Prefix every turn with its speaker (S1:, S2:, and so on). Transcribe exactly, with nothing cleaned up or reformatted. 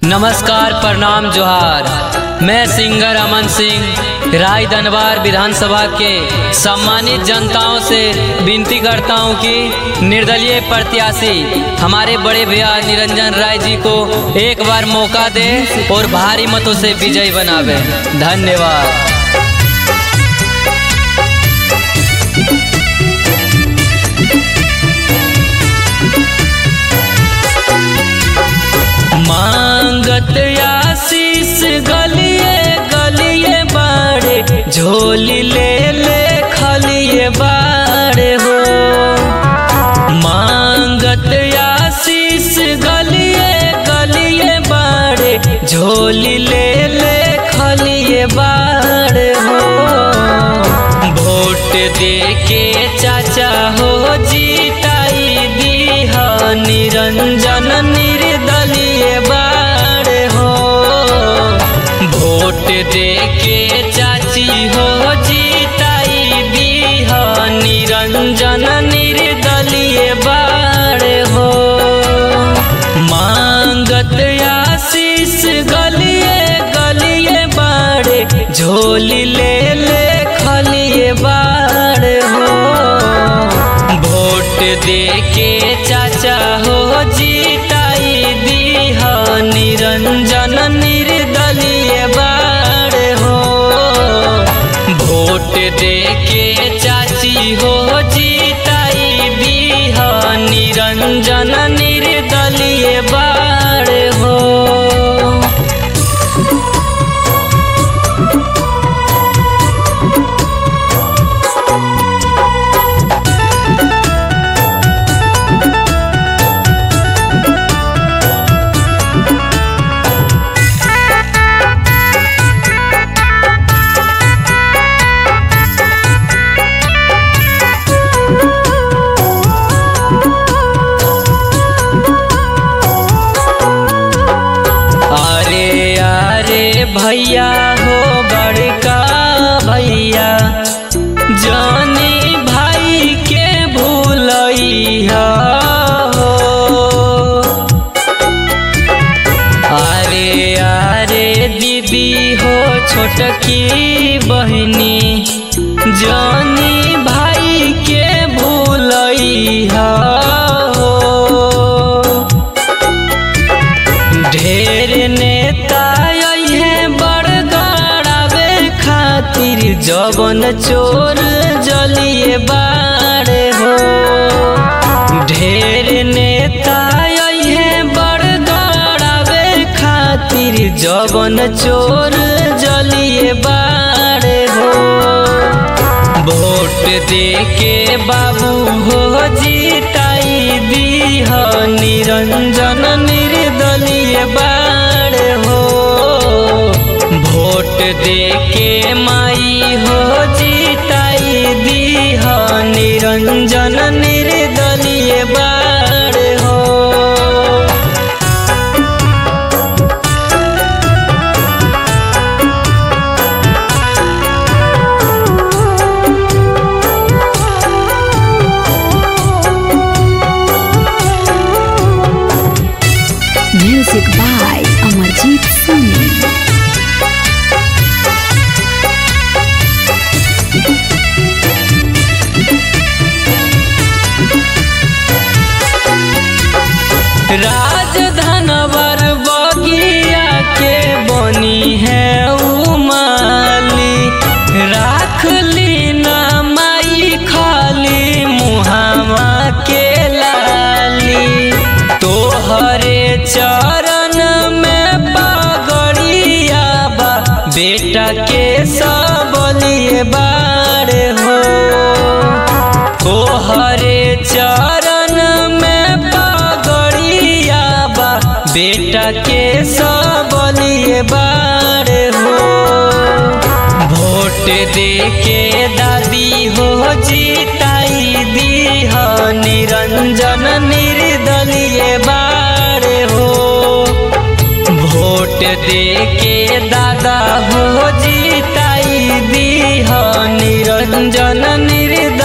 S1: नमस्कार, प्रणाम, जोहार। मैं सिंगर अमन सिंह राय दनबार विधानसभा के सम्मानित जनताओं से विनती करता हूं कि निर्दलीय प्रत्याशी हमारे बड़े भैया निरंजन राय जी को एक बार मौका दे और भारी मतों से विजयी बनावे। धन्यवाद। मांगत आशीष गलिए गलिए बाड़े, झोली ले ले खलिए बाड़े हो। मांगत आशीष गलिए गलिए बाड़े, झोली ले ले खलिए बाड़े हो। वोट दे के चाचा हो जीताई दीह निरंजन निर्दलीय बाड़े हो। वोट दे के चाची हो जीताई दीह निरंजन निर्दलीय बाड़े हो। मांगत आशीष गलिए गलिए बाड़े, झोली ले ले खलिए बाड़े हो। वोट दे के चाचा हो जीताई दीह निरंजन निर्दलीय बाड़े हो। वोट दे के चाची हो जीताई दीह निरंजन निर्दलीय बाड़े हो। भैया हो बड़का भैया, जानी भाई के भूलैया हो। अरे अरे दीदी हो छोटकी बहनी, जानी भाई के भूलैया हो। ढेर नेता जवन चोर जलिए बाड़े हो। ढेर नेता है बड़ गड़ावे खातिर, जवन चोर जलिए बाड़े हो। वोट दे के बाबू हो जीताई दीह निरंजन निर्दलीय बाड़े हो। वोट दे के माई हो जीताई दीह निरंजन निर्दलीय बाड़े हो।
S2: Music by Amarjeet Singh.
S1: राजधनवर बगिया के बनी है उमाली, राख ली ना माई खाली मुहावा के लाली। तोहरे चरण में पगड़िया बा, बेटा के सबलिए बाड़े हो। तोहरे चरण में पगड़िया बा, बेटा के सबलिए बाड़े हो। वोट दे के दादी हो जीताई दीह निरंजन निर्दलीय बाड़े हो। वोट दे के दादा हो जीताई दीह निरंजन निर्दलीय